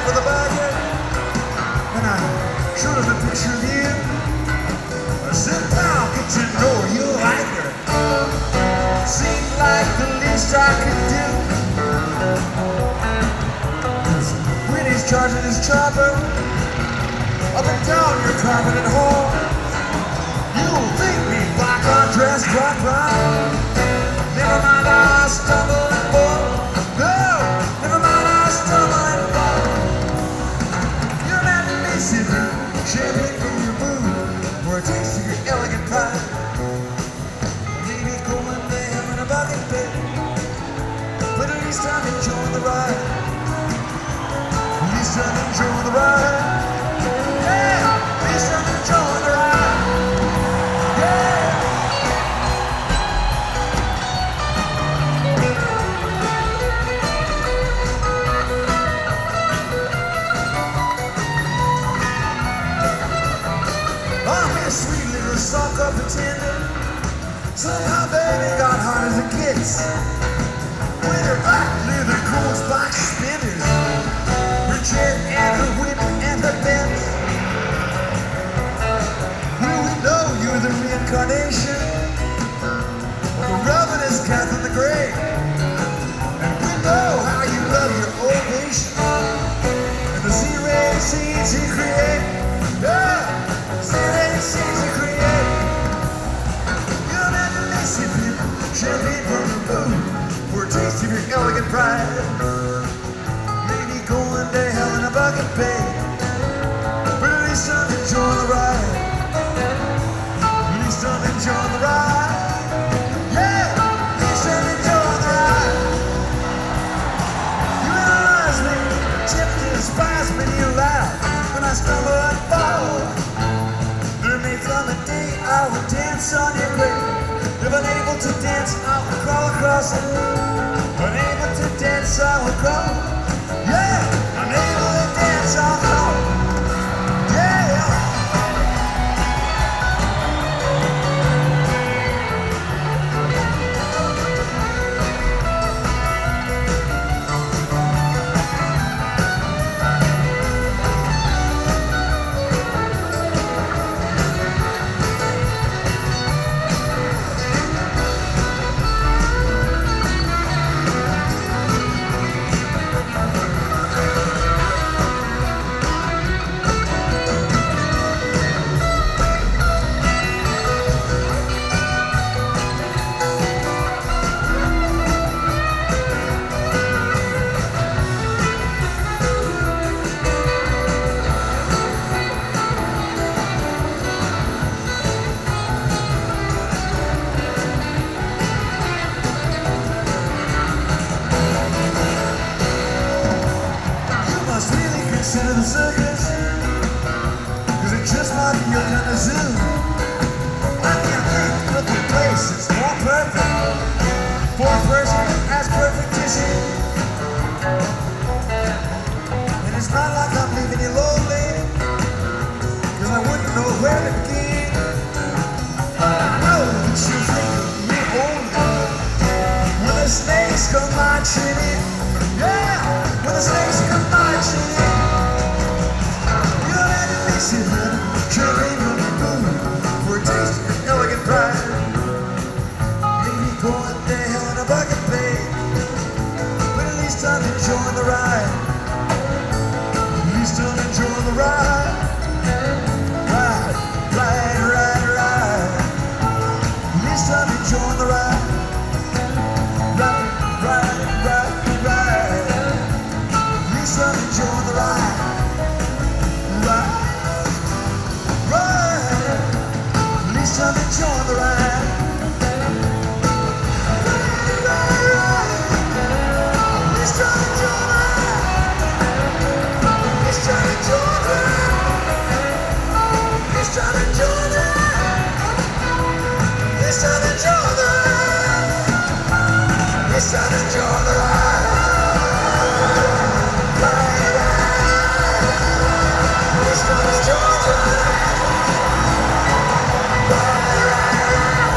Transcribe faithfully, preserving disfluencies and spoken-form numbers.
for the bucket, and I showed him a picture of you. I said, pal, get to know you like her. Seemed like the least I could do. 'Cause when he's charging his chopper up and down your carpet at home, you'll think me black undressed quite right. Never mind, I stumble and fall. No, never mind, I stumble and fall. You're that Mississippi, champagne from your mood, or a taste of your elegant pride. Maybe going to hell in a bucket bed, but at least I'm enjoying the ride. At least I'm enjoying the ride. Yeah, at least I'm enjoying the ride. Yeah. Sweet little sock up pretender. Somehow baby got hard as it gets. With her black leather cool spike spinners, her jet and her whip and her bends. Well, we know you're the reincarnation of the rubbinest cat in the grave. And we know how you love your ovation and the Z-ray scenes you create. Yeah! Z-ray scenes you create. You'll never miss it, people. Champagne from the moon for a taste of your elegant pride. Maybe going to hell in a bucket bed, but at least I'm enjoying the ride. At least I'm enjoying the ride. Yeah, at least I'm enjoying the ride. You analyze me, tempt to despise me, you laugh when I stumble and fall. There may come a day I will dance on your grave. If unable to dance, I will crawl across it. Unable to dance, I will crawl. Yeah, unable to dance, I'll crawl. Yeah. Consider the circus, cause it just might be your kind of zoo. I can't think of a place that's more perfect for a person as perfect as you. And it's not like I'm leaving you lonely, cause I wouldn't know where to begin. I know that you think of me only when the snakes come marching in. Yeah, when the snakes come marching in. Champagne from the moon for a taste of your elegant pride. Maybe going to hell in a bucket bed, but at least I'm enjoying the ride. At least I'm enjoying the ride. Ride, ride, ride, ride. At least I'm enjoying the ride. Ride, ride, ride, ride. At least I'm enjoying the ride. Ride. I'm enjoying the ride. Ride, ride, ride. At least I'm enjoying the ride. At least I'm enjoying the ride. At least I'm enjoying the ride. At least I'm enjoying the ride. At least I'm enjoying the ride. Ride, ride. At least I'm enjoying the ride. Ride, ride, ride.